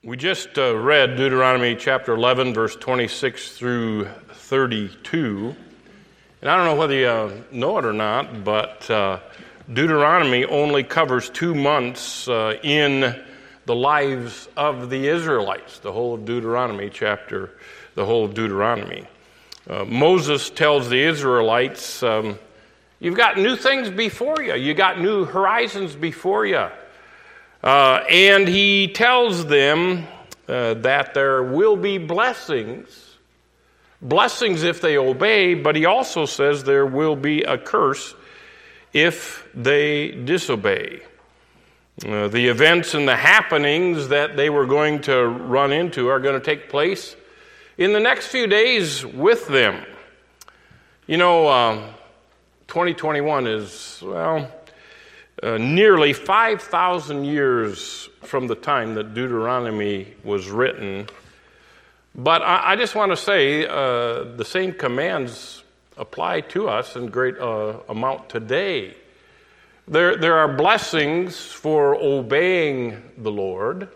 We just read Deuteronomy chapter 11, verse 26 through 32. And I don't know whether you know it or not, but Deuteronomy only covers 2 months in the lives of the Israelites, the whole of Deuteronomy chapter, the whole of Deuteronomy. Moses tells the Israelites, you've got new things before you. You got new horizons before you. And he tells them that there will be blessings if they obey, but he also says there will be a curse if they disobey. The events and the happenings that they were going to run into are going to take place in the next few days with them. You know, 2021 is, nearly 5,000 years from the time that Deuteronomy was written. But I just want to say the same commands apply to us in great amount today. There are blessings for obeying the Lord,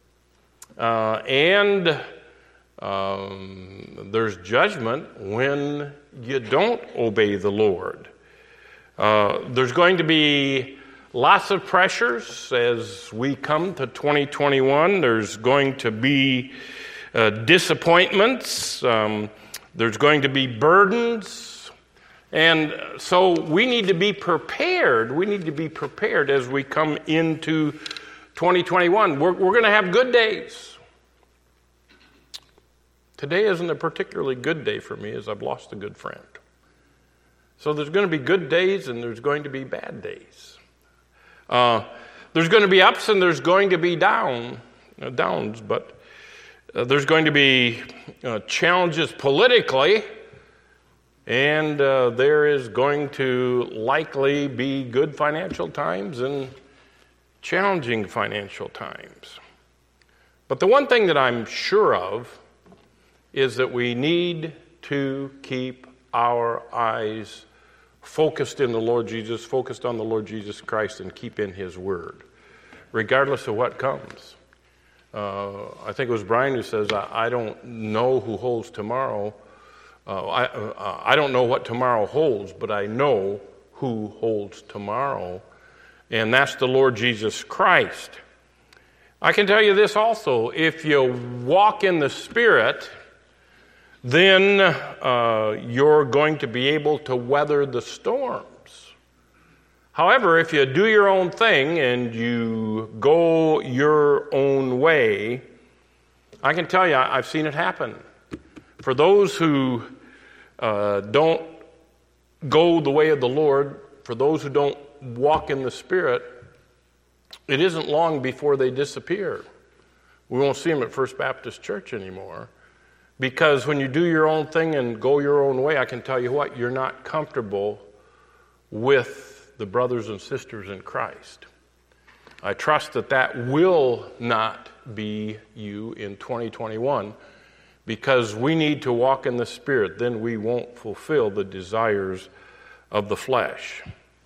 and there's judgment when you don't obey the Lord. There's going to be lots of pressures as we come to 2021. There's going to be disappointments. There's going to be burdens. And so we need to be prepared. We need to be prepared as we come into 2021. We're going to have good days. Today isn't a particularly good day for me as I've lost a good friend. So there's going to be good days and there's going to be bad days. There's going to be ups and there's going to be downs, but there's going to be challenges politically, and there is going to likely be good financial times and challenging financial times. But the one thing that I'm sure of is that we need to keep our eyes focused in the Lord Jesus, focused on the Lord Jesus Christ, and keep in His Word, regardless of what comes. I think it was Brian who says, I don't know who holds tomorrow. I don't know what tomorrow holds, but I know who holds tomorrow, and that's the Lord Jesus Christ. I can tell you this also, if you walk in the Spirit, then you're going to be able to weather the storms. However, if you do your own thing and you go your own way, I can tell you I've seen it happen. For those who don't go the way of the Lord, for those who don't walk in the Spirit, it isn't long before they disappear. We won't see them at First Baptist Church anymore. Because when you do your own thing and go your own way, I can tell you what, you're not comfortable with the brothers and sisters in Christ. I trust that will not be you in 2021, because we need to walk in the Spirit. Then we won't fulfill the desires of the flesh.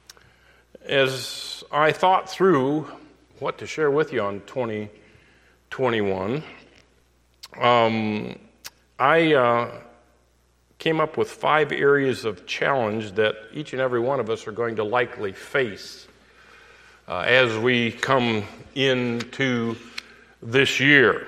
As I thought through what to share with you on 2021, I came up with 5 areas of challenge that each and every one of us are going to likely face as we come into this year.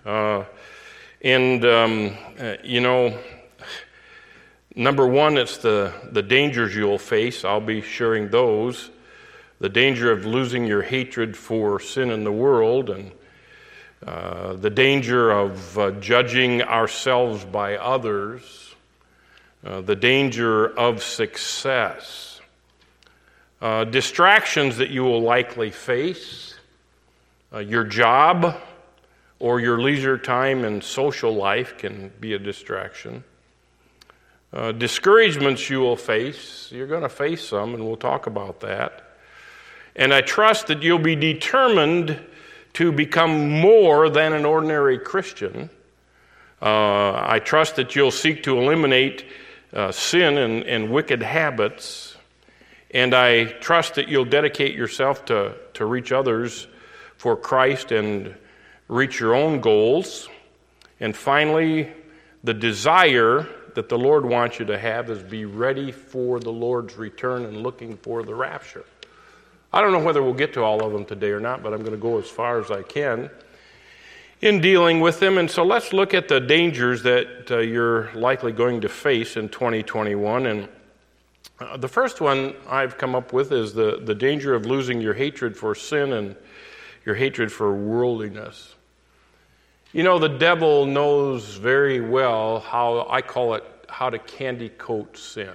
Number one, it's the dangers you'll face. I'll be sharing those. The danger of losing your hatred for sin in the world, and the danger of judging ourselves by others, the danger of success, distractions that you will likely face, your job or your leisure time and social life can be a distraction, discouragements you will face. You're going to face some, and we'll talk about that. And I trust that you'll be determined to become more than an ordinary Christian. I trust that you'll seek to eliminate sin and wicked habits. And I trust that you'll dedicate yourself to reach others for Christ and reach your own goals. And finally, the desire that the Lord wants you to have is be ready for the Lord's return and looking for the rapture. I don't know whether we'll get to all of them today or not, but I'm going to go as far as I can in dealing with them. And so let's look at the dangers that you're likely going to face in 2021. And the first one I've come up with is the danger of losing your hatred for sin and your hatred for worldliness. You know, the devil knows very well how to candy coat sin.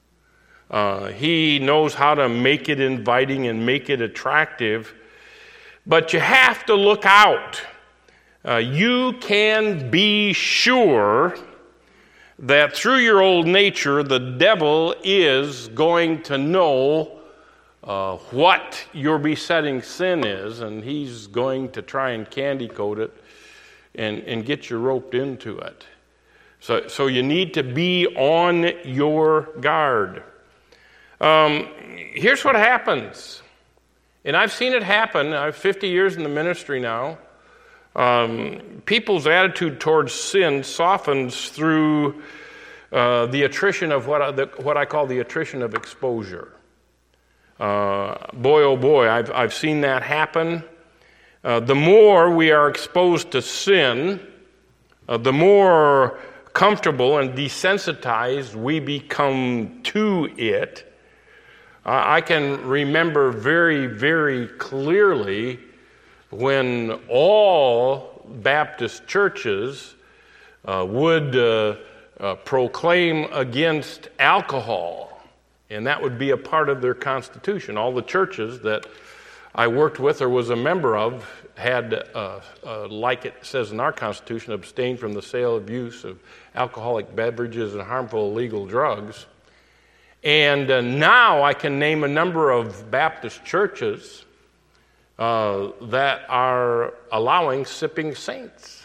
He knows how to make it inviting and make it attractive, but you have to look out. You can be sure that through your old nature, the devil is going to know what your besetting sin is, and he's going to try and candy coat it and get you roped into it. So you need to be on your guard. Here's what happens, and I've seen it happen. I have 50 years in the ministry now. People's attitude towards sin softens through the attrition of what I call the attrition of exposure. Boy, oh boy, I've seen that happen. The more we are exposed to sin, the more comfortable and desensitized we become to it. I can remember very, very clearly when all Baptist churches would proclaim against alcohol, and that would be a part of their constitution. All the churches that I worked with or was a member of had, like it says in our Constitution, abstain from the sale of use of alcoholic beverages and harmful illegal drugs. And now I can name a number of Baptist churches that are allowing sipping saints.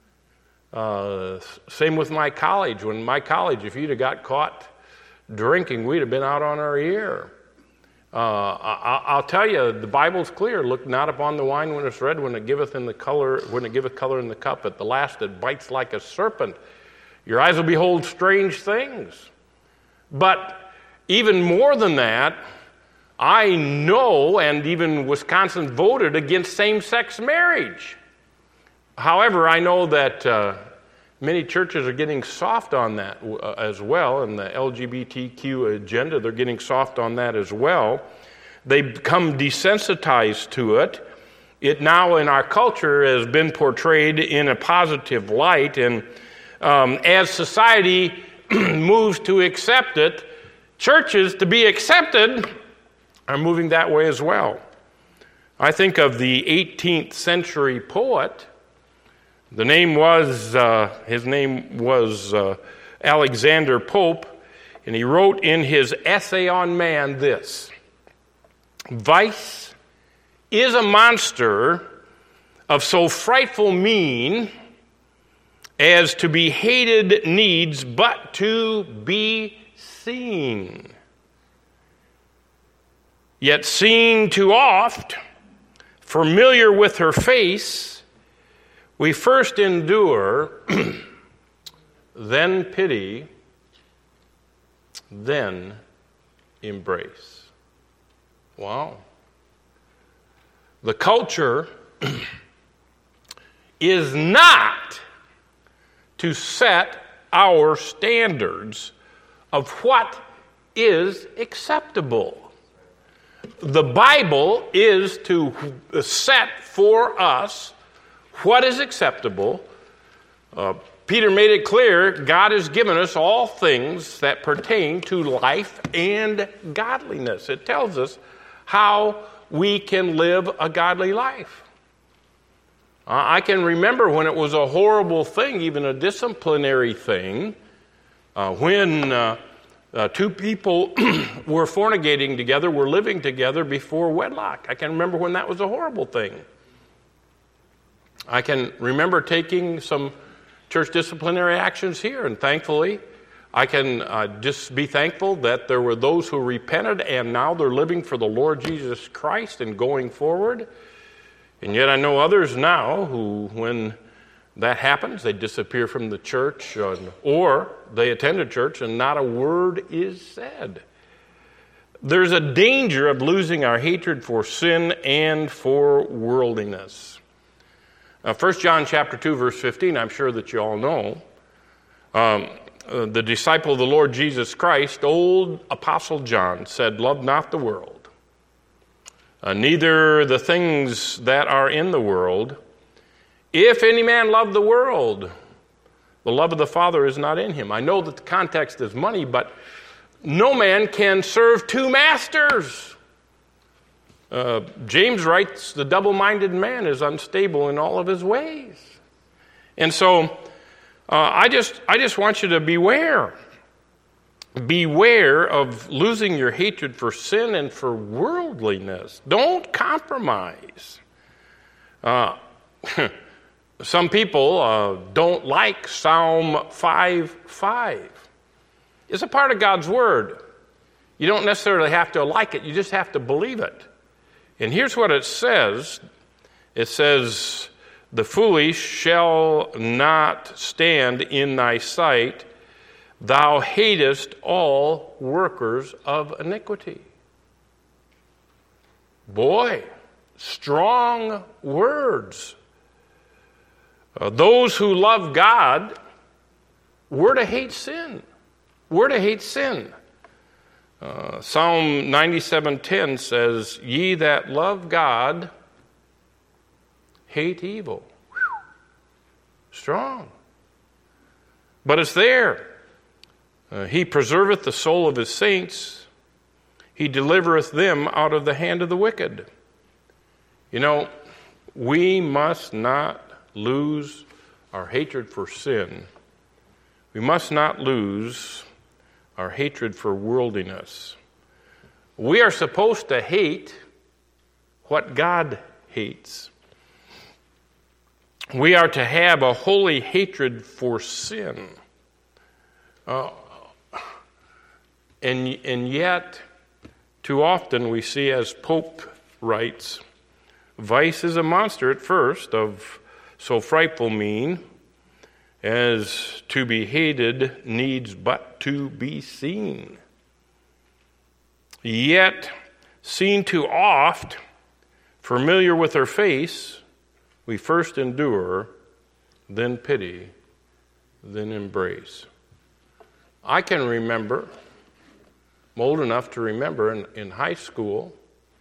Same with my college. When my college, if you'd have got caught drinking, we'd have been out on our ear. I'll tell you, the Bible's clear. Look not upon the wine when it's red, when it giveth color in the cup. At the last it bites like a serpent. Your eyes will behold strange things. But even more than that, I know, and even Wisconsin voted against same-sex marriage. However, I know that many churches are getting soft on that as well, and the LGBTQ agenda, they're getting soft on that as well. They become desensitized to it. It now in our culture has been portrayed in a positive light, and as society moves to accept it, churches, to be accepted, are moving that way as well. I think of the 18th century poet. His name was Alexander Pope, and he wrote in his Essay on Man this: "Vice is a monster of so frightful mien as to be hated needs but to be seen. Yet seen too oft, familiar with her face, we first endure, then pity, then embrace." Wow. The culture is not to set our standards of what is acceptable. The Bible is to set for us what is acceptable. Peter made it clear, God has given us all things that pertain to life and godliness. It tells us how we can live a godly life. I can remember when it was a horrible thing, even a disciplinary thing, when two people were fornicating together, were living together before wedlock. I can remember when that was a horrible thing. I can remember taking some church disciplinary actions here, and thankfully, I can just be thankful that there were those who repented, and now they're living for the Lord Jesus Christ and going forward. And yet I know others now who, when that happens, they disappear from the church, or they attend a church and not a word is said. There's a danger of losing our hatred for sin and for worldliness. 1 John chapter 2, verse 15, I'm sure that you all know. The disciple of the Lord Jesus Christ, old Apostle John, said, "Love not the world, neither the things that are in the world. If any man love the world, the love of the Father is not in him." I know that the context is money, but no man can serve two masters. James writes, "The double-minded man is unstable in all of his ways." And so I just want you to beware. Beware of losing your hatred for sin and for worldliness. Don't compromise. Some people don't like Psalm 5:5. It's a part of God's Word. You don't necessarily have to like it. You just have to believe it. And here's what it says. It says, "The foolish shall not stand in thy sight. Thou hatest all workers of iniquity." Boy, strong words. Those who love God, we're to hate sin. We're to hate sin. Psalm 97:10 says, "Ye that love God, hate evil." Whew. Strong. But it's there. "He preserveth the soul of his saints. He delivereth them out of the hand of the wicked." You know, we must not lose our hatred for sin. We must not lose our hatred for worldliness. We are supposed to hate what God hates. We are to have a holy hatred for sin. And yet, too often we see, as Pope writes, vice is a monster at first of so frightful mien, as to be hated needs but to be seen. Yet, seen too oft, familiar with her face, we first endure, then pity, then embrace. I can remember, I'm old enough to remember in high school,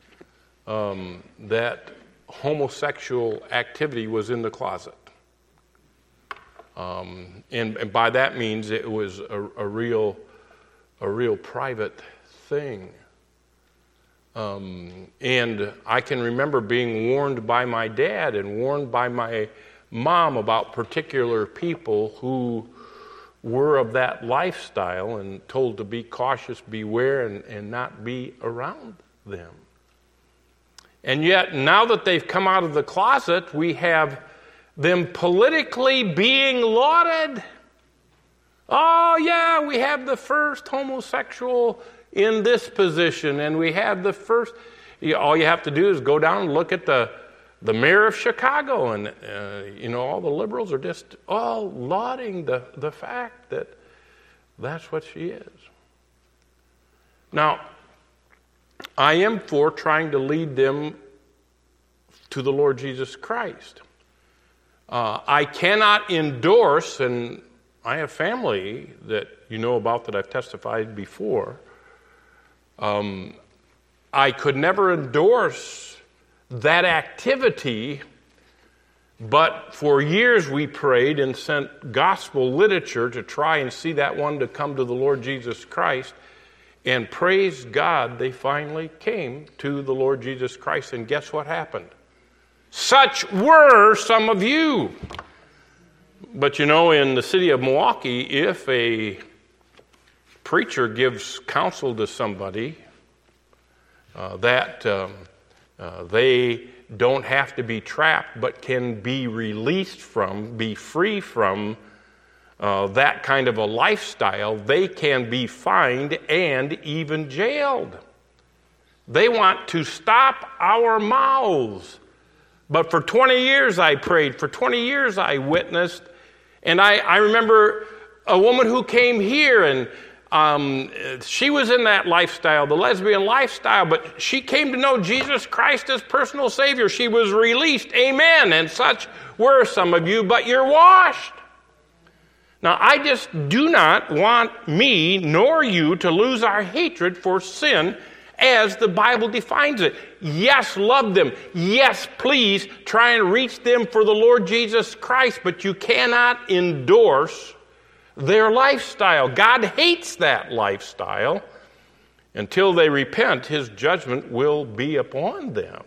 that homosexual activity was in the closet. And by that means it was a real private thing. And I can remember being warned by my dad and warned by my mom about particular people who were of that lifestyle and told to be cautious, beware, and not be around them. And yet, now that they've come out of the closet, we have them politically being lauded. Oh, yeah, we have the first homosexual in this position, and we have the first. All you have to do is go down and look at the mayor of Chicago, and all the liberals are just all lauding the fact that that's what she is. Now, I am for trying to lead them to the Lord Jesus Christ. I cannot endorse, and I have family that you know about that I've testified before. I could never endorse that activity, but for years we prayed and sent gospel literature to try and see that one to come to the Lord Jesus Christ. And praise God, they finally came to the Lord Jesus Christ. And guess what happened? Such were some of you. But in the city of Milwaukee, if a preacher gives counsel to somebody that they don't have to be trapped but can be released from, be free from that kind of a lifestyle, they can be fined and even jailed. They want to stop our mouths. But for 20 years I prayed. For 20 years I witnessed. And I remember a woman who came here, and she was in that lifestyle, the lesbian lifestyle, but she came to know Jesus Christ as personal Savior. She was released. Amen. And such were some of you, but you're washed. Now, I just do not want me nor you to lose our hatred for sin as the Bible defines it. Yes, love them. Yes, please try and reach them for the Lord Jesus Christ, but you cannot endorse their lifestyle. God hates that lifestyle. Until they repent, his judgment will be upon them.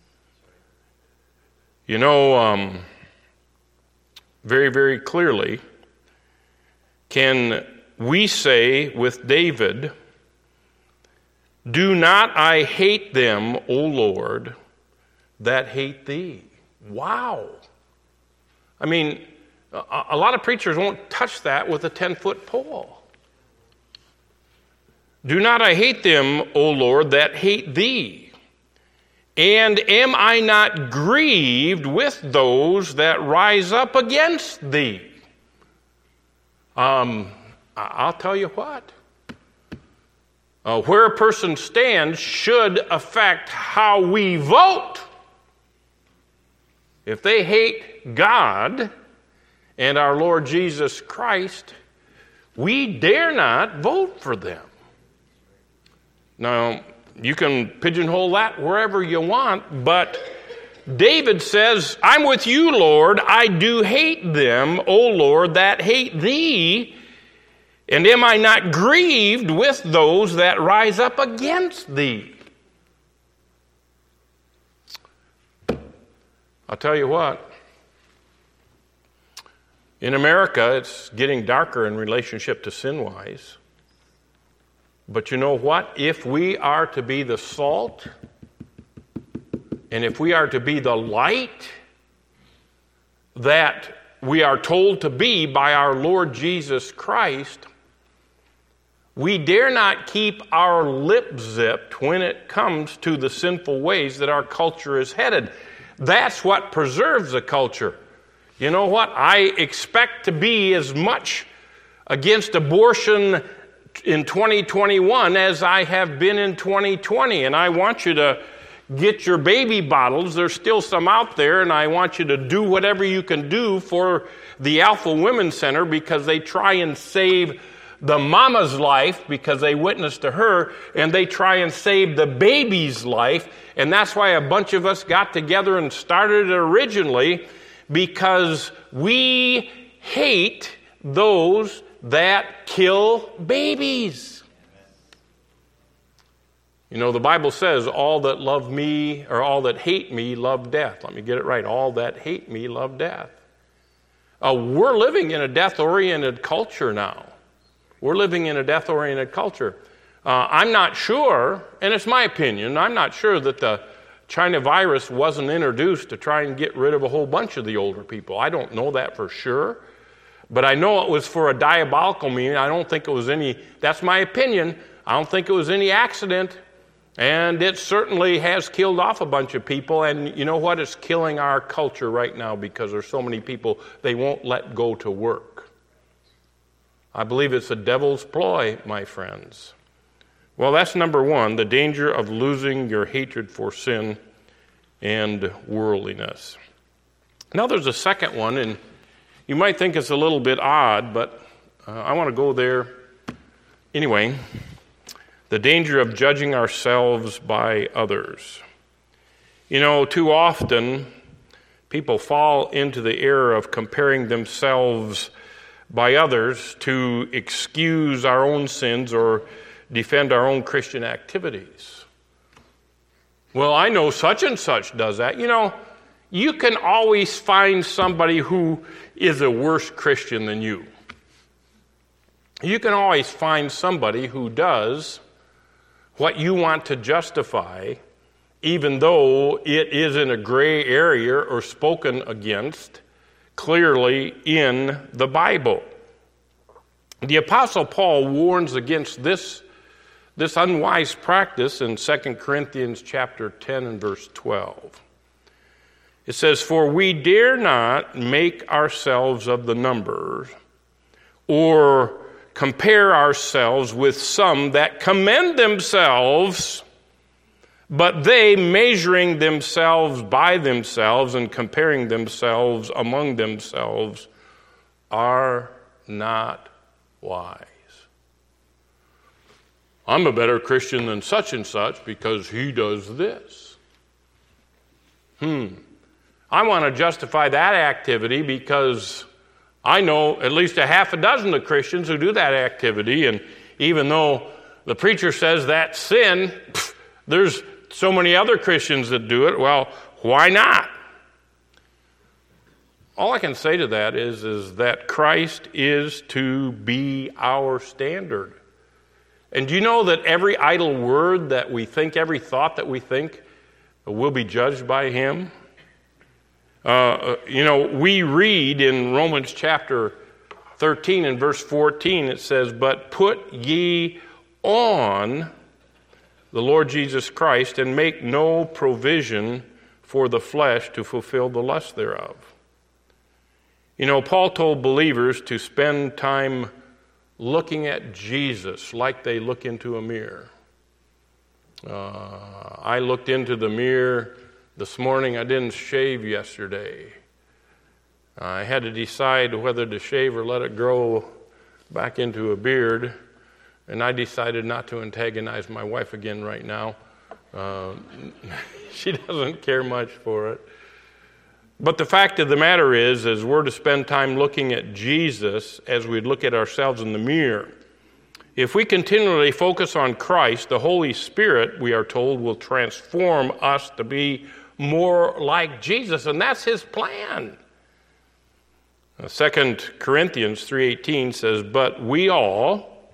You know, very, very clearly, can we say with David, "Do not I hate them, O Lord, that hate thee"? Wow. I mean, a lot of preachers won't touch that with a 10-foot pole. Do not I hate them, O Lord, that hate thee? And am I not grieved with those that rise up against thee? I'll tell you what. Where a person stands should affect how we vote. If they hate God and our Lord Jesus Christ, we dare not vote for them. Now, you can pigeonhole that wherever you want, but David says, "I'm with you, Lord. I do hate them, O Lord, that hate thee. And am I not grieved with those that rise up against thee?" I'll tell you what. In America, it's getting darker in relationship to sin-wise. But you know what? If we are to be the salt, and if we are to be the light that we are told to be by our Lord Jesus Christ, we dare not keep our lip zipped when it comes to the sinful ways that our culture is headed. That's what preserves a culture. You know what? I expect to be as much against abortion in 2021 as I have been in 2020. And I want you to get your baby bottles. There's still some out there, and I want you to do whatever you can do for the Alpha Women's Center, because they try and save the mama's life because they witnessed to her, and they try and save the baby's life. And that's why a bunch of us got together and started it originally, because we hate those that kill babies. You know, the Bible says, all that love me, or all that hate me, love death. Let me get it right. All that hate me, love death. We're living in a death-oriented culture now. We're living in a death-oriented culture. I'm not sure, and it's my opinion, I'm not sure that the China virus wasn't introduced to try and get rid of a whole bunch of the older people. I don't know that for sure. But I know it was for a diabolical meaning. I don't think it was any, that's my opinion, I don't think it was any accident. And it certainly has killed off a bunch of people. And you know what? It's killing our culture right now because there's so many people they won't let go to work. I believe it's a devil's ploy, my friends. Well, that's number one, the danger of losing your hatred for sin and worldliness. Now there's a second one, and you might think it's a little bit odd, but I want to go there anyway. The danger of judging ourselves by others. You know, too often people fall into the error of comparing themselves by others to excuse our own sins or defend our own Christian activities. Well, I know such and such does that. You know, you can always find somebody who is a worse Christian than you. You can always find somebody who does what you want to justify, even though it is in a gray area or spoken against clearly in the Bible. The Apostle Paul warns against this unwise practice in 2 Corinthians chapter 10 and verse 12. It says, "For we dare not make ourselves of the number, or compare ourselves with some that commend themselves, but they, measuring themselves by themselves and comparing themselves among themselves, are not wise." I'm a better Christian than such and such because he does this. I want to justify that activity because I know at least a half a dozen of Christians who do that activity, and even though the preacher says that's sin, there's so many other Christians that do it. Well, why not? All I can say to that is that Christ is to be our standard. And do you know that every idle word that we think, every thought that we think, will be judged by him? We read in Romans chapter 13 and verse 14, it says, "But put ye on the Lord Jesus Christ, and make no provision for the flesh to fulfill the lust thereof." Paul told believers to spend time looking at Jesus like they look into a mirror. I looked into the mirror this morning. I didn't shave yesterday. I had to decide whether to shave or let it grow back into a beard, and I decided not to antagonize my wife again right now. She doesn't care much for it. But the fact of the matter is we're to spend time looking at Jesus as we look at ourselves in the mirror. If we continually focus on Christ, the Holy Spirit, we are told, will transform us to be more like Jesus, and that's his plan. 2 Corinthians 3:18 says, "But we all,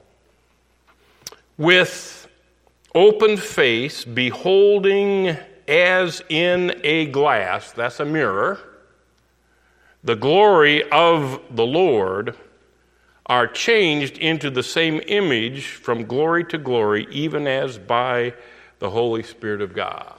with open face, beholding as in a glass," that's a mirror, "the glory of the Lord, are changed into the same image from glory to glory, even as by the Holy Spirit of God."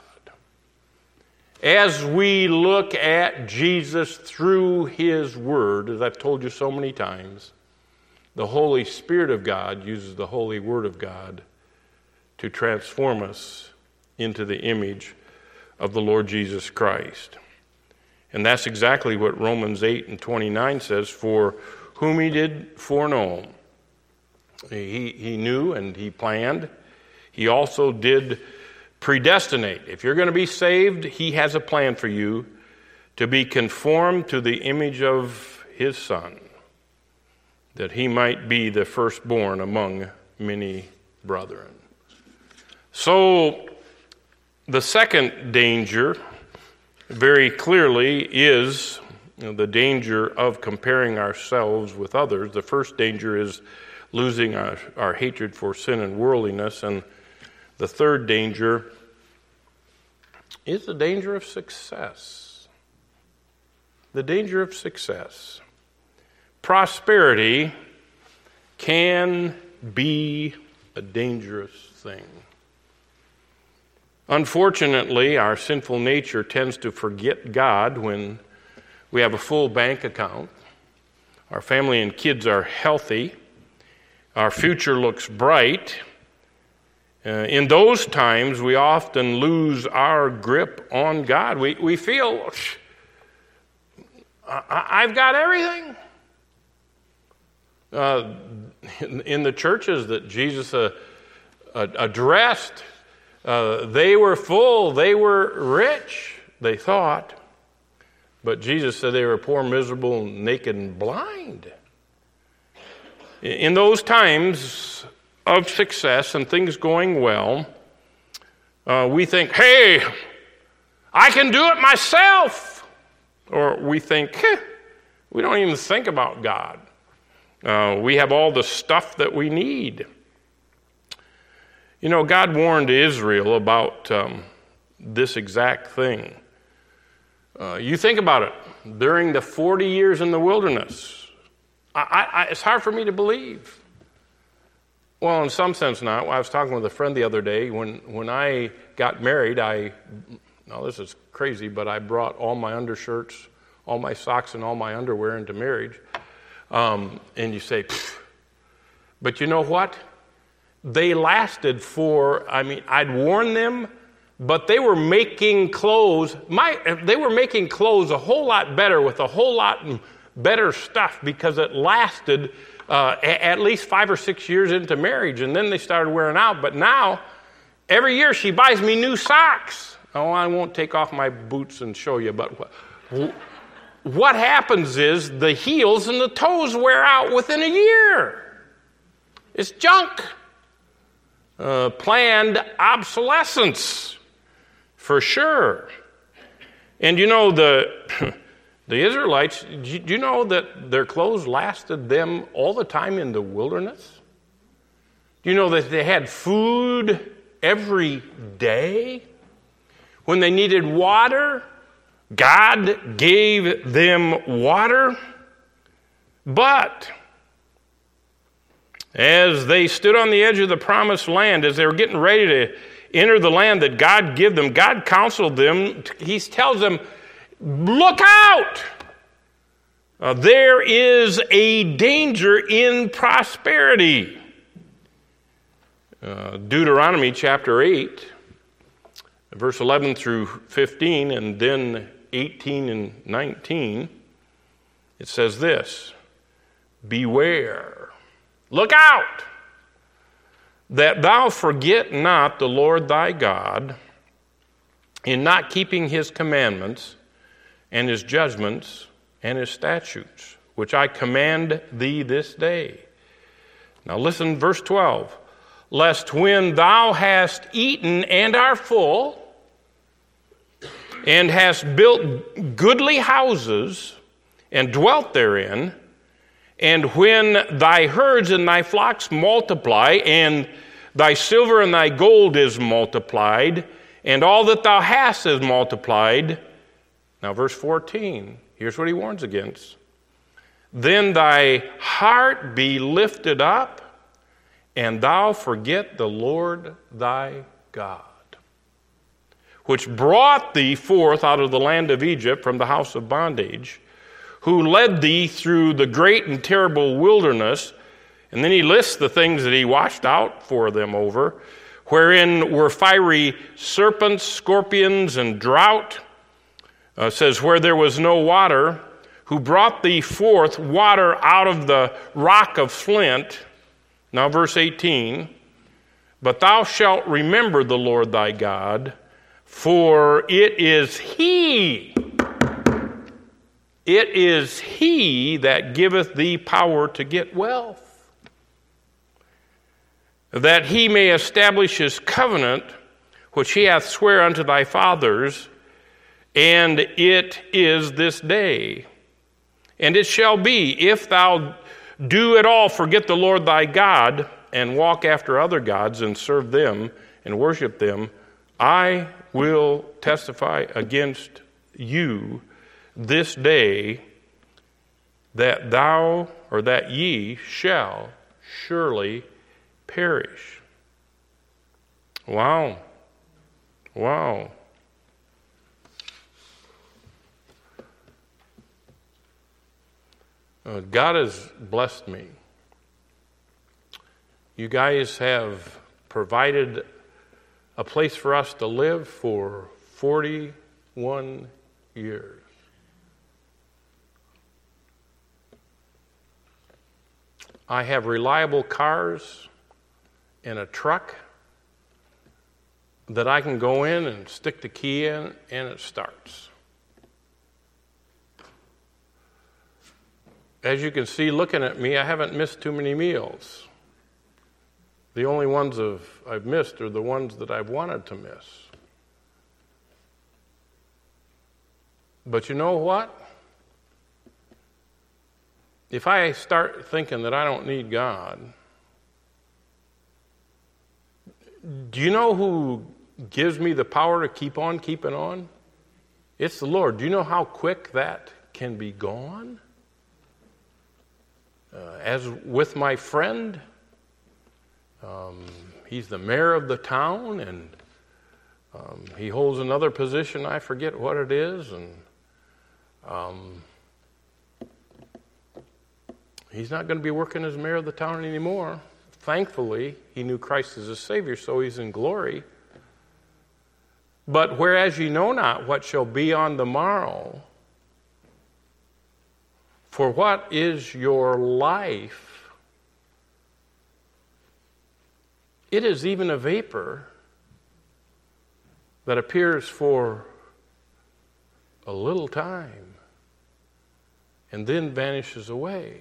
As we look at Jesus through his word, as I've told you so many times, the Holy Spirit of God uses the Holy Word of God to transform us into the image of the Lord Jesus Christ. And that's exactly what Romans 8 and 29 says, "For whom he did foreknow." He knew and he planned. He also did predestinate. If you're going to be saved, he has a plan for you to be conformed to the image of his Son, that he might be the firstborn among many brethren. So, the second danger, very clearly, is the danger of comparing ourselves with others. The first danger is losing our hatred for sin and worldliness, and the third danger is the danger of success. The danger of success. Prosperity can be a dangerous thing. Unfortunately, our sinful nature tends to forget God when we have a full bank account, our family and kids are healthy, our future looks bright. In those times, we often lose our grip on God. We feel, I've got everything. In the churches that Jesus addressed, they were full, they were rich, they thought. But Jesus said they were poor, miserable, naked, and blind. In those times of success and things going well, we think, hey, I can do it myself. Or we think, we don't even think about God. We have all the stuff that we need. You know, God warned Israel about this exact thing. You think about it. During the 40 years in the wilderness, it's hard for me to believe. Well, in some sense not. I was talking with a friend the other day. When I got married, I Now this is crazy, but I brought all my undershirts, all my socks, and all my underwear into marriage. And you say, pfft. But you know what? They lasted I'd worn them, but they were making clothes. They were making clothes a whole lot better with a whole lot better stuff because it lasted at least 5 or 6 years into marriage, and then they started wearing out. But now, every year she buys me new socks. Oh, I won't take off my boots and show you, but what happens is the heels and the toes wear out within a year. It's junk. Planned obsolescence, for sure. And you know, the Israelites, do you know that their clothes lasted them all the time in the wilderness? Do you know that they had food every day? When they needed water, God gave them water. But as they stood on the edge of the promised land, as they were getting ready to enter the land that God gave them, God counseled them. He tells them, look out! There is a danger in prosperity. Deuteronomy chapter 8, verse 11 through 15, and then 18 and 19, it says this, beware. Look out, that thou forget not the Lord thy God in not keeping his commandments and his judgments and his statutes, which I command thee this day. Now listen, verse 12. Lest when thou hast eaten and art full, and hast built goodly houses and dwelt therein, and when thy herds and thy flocks multiply, and thy silver and thy gold is multiplied, and all that thou hast is multiplied. Now verse 14, here's what he warns against. Then thy heart be lifted up, and thou forget the Lord thy God, which brought thee forth out of the land of Egypt from the house of bondage, who led thee through the great and terrible wilderness. And then he lists the things that he watched out for them over, wherein were fiery serpents, scorpions, and drought. Says, where there was no water, who brought thee forth water out of the rock of flint. Now verse 18, but thou shalt remember the Lord thy God, for it is He that giveth thee power to get wealth, that he may establish his covenant, which he hath swear unto thy fathers, and it is this day. And it shall be, if thou do at all forget the Lord thy God, and walk after other gods, and serve them, and worship them, I will testify against you this day that thou, or that ye, shall surely perish. Wow. Wow. God has blessed me. You guys have provided a place for us to live for 41 years. I have reliable cars and a truck that I can go in and stick the key in and it starts. As you can see, looking at me, I haven't missed too many meals. The only ones I've missed are the ones that I've wanted to miss. But you know what? If I start thinking that I don't need God, do you know who gives me the power to keep on keeping on? It's the Lord. Do you know how quick that can be gone? As with my friend, he's the mayor of the town, and He holds another position, I forget what it is, and he's not going to be working as mayor of the town anymore. Thankfully, he knew Christ as a Savior, so he's in glory. But whereas ye know not what shall be on the morrow, for what is your life? It is even a vapor that appears for a little time and then vanishes away.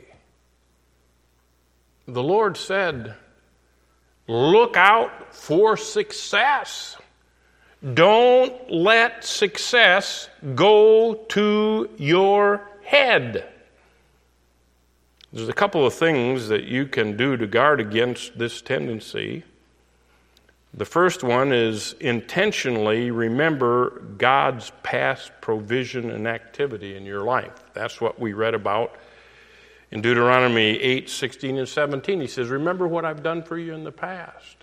The Lord said, look out for success. Don't let success go to your head. There's a couple of things that you can do to guard against this tendency. The first one is intentionally remember God's past provision and activity in your life. That's what we read about in Deuteronomy 8, 16, and 17. He says, remember what I've done for you in the past.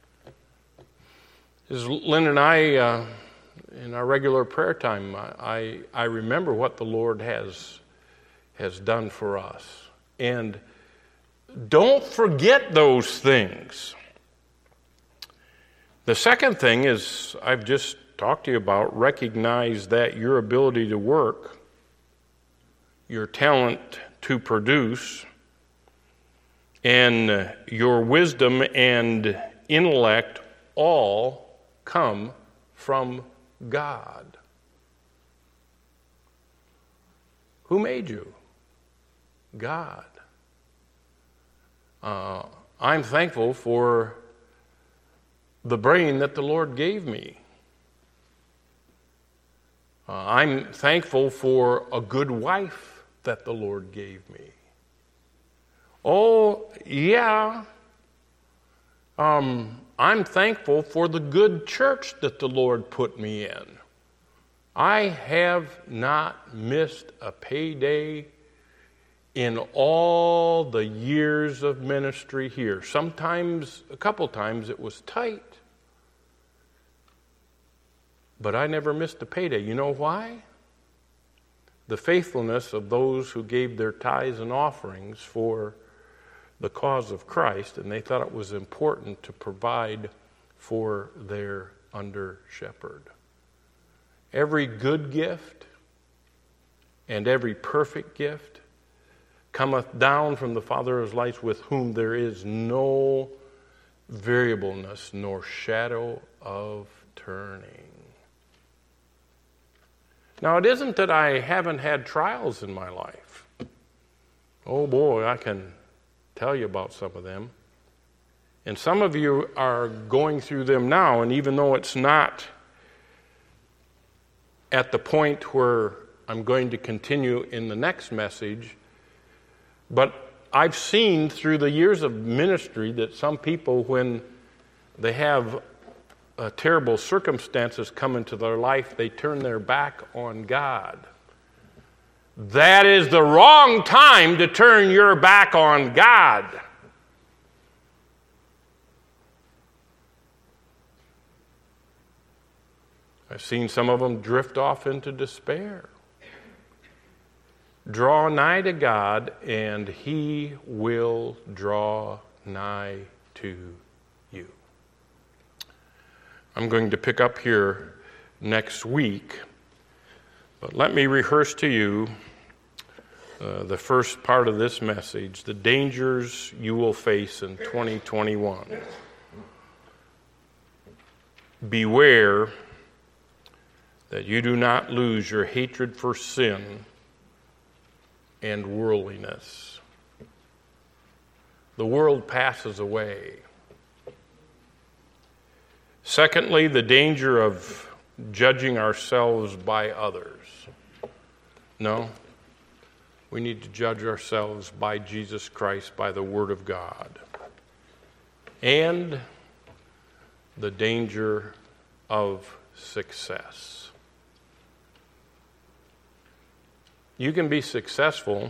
As Lynn and I, in our regular prayer time, I remember what the Lord has done for us. And don't forget those things. The second thing is, I've just talked to you about, recognize that your ability to work, your talent to produce, and your wisdom and intellect all come from God. Who made you? God. I'm thankful for the brain that the Lord gave me. I'm thankful for a good wife that the Lord gave me. Oh, yeah. I'm thankful for the good church that the Lord put me in. I have not missed a payday in all the years of ministry here. Sometimes, a couple times, it was tight. But I never missed a payday. You know why? The faithfulness of those who gave their tithes and offerings for the cause of Christ, and they thought it was important to provide for their under-shepherd. Every good gift and every perfect gift cometh down from the Father of lights, with whom there is no variableness nor shadow of turning. Now, it isn't that I haven't had trials in my life. Oh boy, I can tell you about some of them. And some of you are going through them now, and even though it's not at the point where I'm going to continue in the next message, but I've seen through the years of ministry that some people, when they have terrible circumstances come into their life, they turn their back on God. That is the wrong time to turn your back on God. I've seen some of them drift off into despair. Draw nigh to God, and He will draw nigh to you. I'm going to pick up here next week, but let me rehearse to you the first part of this message, the dangers you will face in 2021. Beware that you do not lose your hatred for sin and worldliness. The world passes away. Secondly, the danger of judging ourselves by others. No, we need to judge ourselves by Jesus Christ, by the Word of God. And the danger of success. You can be successful.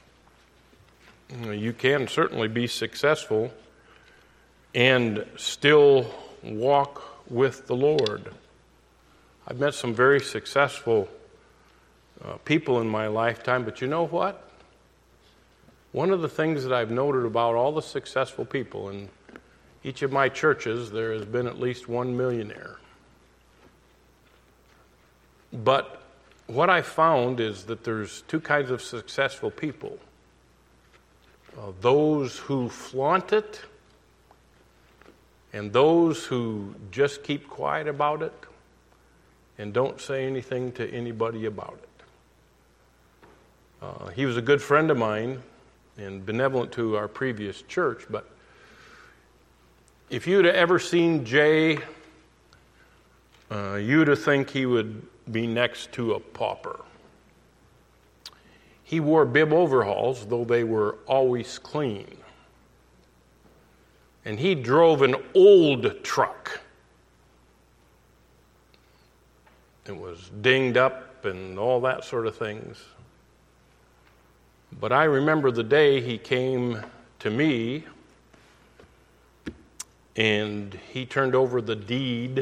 You can certainly be successful and still walk with the Lord. I've met some very successful people in my lifetime, but you know what? One of the things that I've noted about all the successful people in each of my churches, there has been at least one millionaire. But what I found is that there's two kinds of successful people. Those who flaunt it and those who just keep quiet about it and don't say anything to anybody about it. He was a good friend of mine and benevolent to our previous church, but if you'd have ever seen Jay, you'd have think he would be next to a pauper. He wore bib overalls, though they were always clean. And he drove an old truck. It was dinged up and all that sort of things. But I remember the day he came to me and he turned over the deed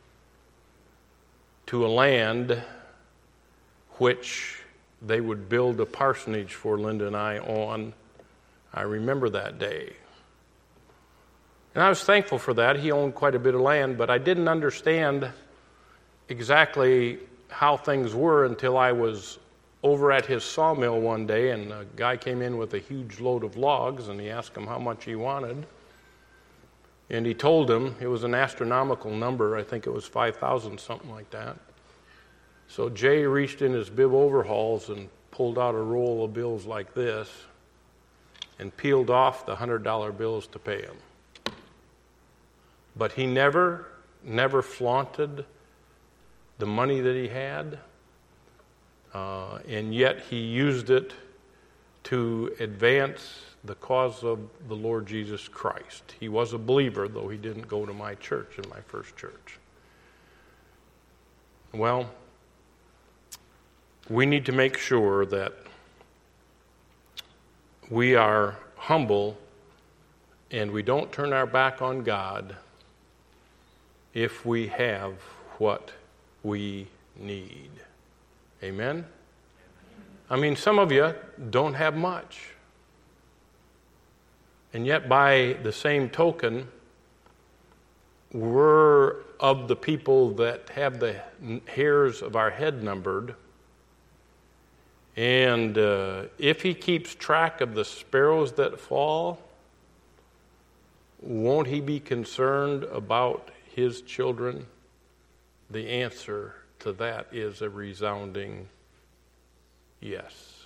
to a land which they would build a parsonage for Linda and I on. I remember that day. And I was thankful for that. He owned quite a bit of land, but I didn't understand exactly how things were until I was over at his sawmill one day, and a guy came in with a huge load of logs, and he asked him how much he wanted. And he told him it was an astronomical number. I think it was 5,000, something like that. So Jay reached in his bib overalls and pulled out a roll of bills like this and peeled off the $100 bills to pay him. But he never flaunted the money that he had, and yet he used it to advance the cause of the Lord Jesus Christ. He was a believer, though he didn't go to my church in my first church. Well, we need to make sure that we are humble and we don't turn our back on God if we have what we need. Amen? I mean, some of you don't have much. And yet, by the same token, we're of the people that have the hairs of our head numbered. And if he keeps track of the sparrows that fall, won't he be concerned about his children? The answer to that is a resounding yes.